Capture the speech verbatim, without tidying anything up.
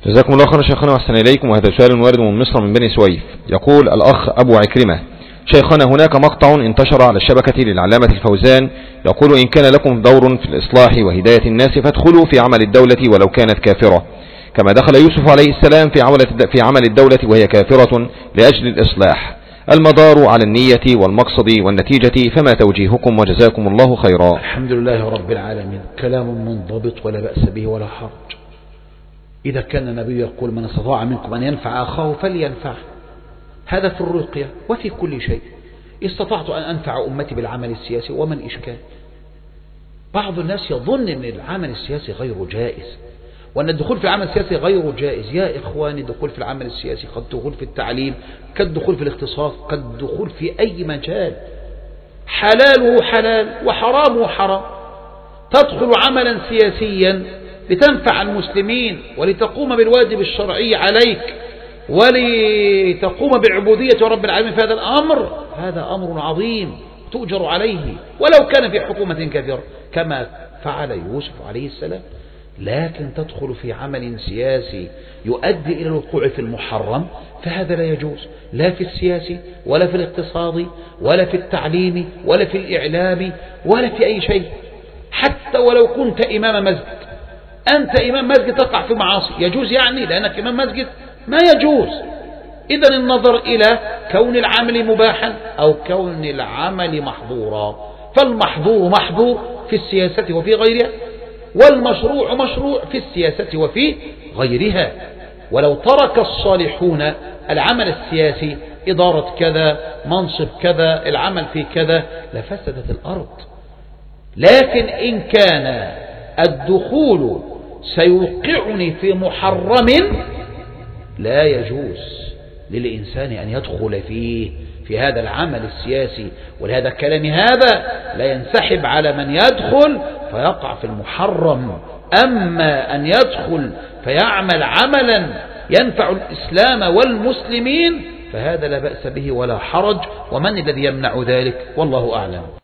جزاكم الله خيرا شيخنا وأحسن إليكم. وهذا سؤال وارد من مصر من بني سويف. يقول الأخ أبو عكرمة: شيخنا، هناك مقطع انتشر على الشبكة للعلامة الفوزان يقول: إن كان لكم دور في الإصلاح وهداية الناس فادخلوا في عمل الدولة ولو كانت كافرة، كما دخل يوسف عليه السلام في عمل في عمل الدولة وهي كافرة لأجل الإصلاح. المدار على النية والمقصد والنتيجة، فما توجيهكم وجزاكم الله خيرا. الحمد لله رب العالمين. كلام منضبط ولا بأس به ولا حرج. إذا كان النبي يقول: من استطاع منكم أن ينفع أخاه فلينفعه، هذا في الرقية وفي كل شيء. استطعت أن أنفع أمتي بالعمل السياسي ومن إشكال. بعض الناس يظن أن العمل السياسي غير جائز، وأن الدخول في العمل السياسي غير جائز. يا إخواني، الدخول في العمل السياسي قد دخول في التعليم، كالدخول في الاختصاص، قد دخول في أي مجال. حلاله حلال وحرامه حرام. تدخل عملا سياسيا لتنفع المسلمين ولتقوم بالواجب الشرعي عليك ولتقوم بعبودية رب العالمين في هذا الأمر، هذا أمر عظيم تؤجر عليه ولو كان في حكومة كافرة كما فعل يوسف عليه السلام. لكن تدخل في عمل سياسي يؤدي إلى الوقوع في المحرم، فهذا لا يجوز، لا في السياسي ولا في الاقتصادي ولا في التعليم ولا في الإعلام ولا في أي شيء. حتى ولو كنت إمام مسجد، أنت إمام مسجد تقع في معاصي، يجوز يعني لأنك إمام مسجد؟ ما يجوز. إذن النظر إلى كون العمل مباحا أو كون العمل محظورا. فالمحظور محظور في السياسة وفي غيرها، والمشروع مشروع في السياسة وفي غيرها. ولو ترك الصالحون العمل السياسي، إدارة كذا، منصب كذا، العمل في كذا، لفسدت الأرض. لكن إن كان الدخول سيوقعني في محرم، لا يجوز للإنسان أن يدخل فيه في هذا العمل السياسي. ولهذا كلام هذا لا ينسحب على من يدخل فيقع في المحرم. أما أن يدخل فيعمل عملا ينفع الإسلام والمسلمين فهذا لا بأس به ولا حرج. ومن الذي يمنع ذلك؟ والله أعلم.